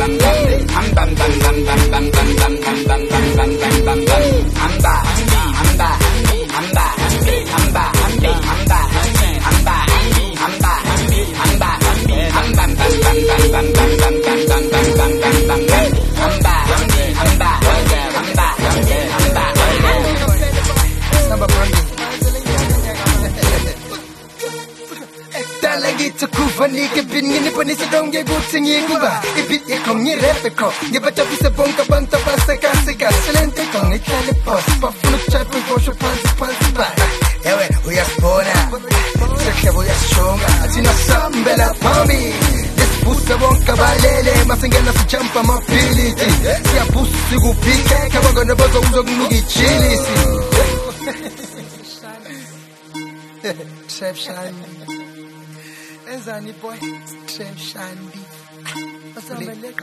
Lagi tukufani kebingin pani sedong ye buting ye kuba ibit ye kong ye rap ko ye baca bisa bongka banta pasaka seka selente kong ye telepos pa funu chat we go show pansi ba ewe we are spona seke we are stronger atina sambela pami this busa bonka balele masengena si champa mobility si abusi kupike kabago na bozo uzokunuki chili si Trap Shandy Enzani boy Trap Shandy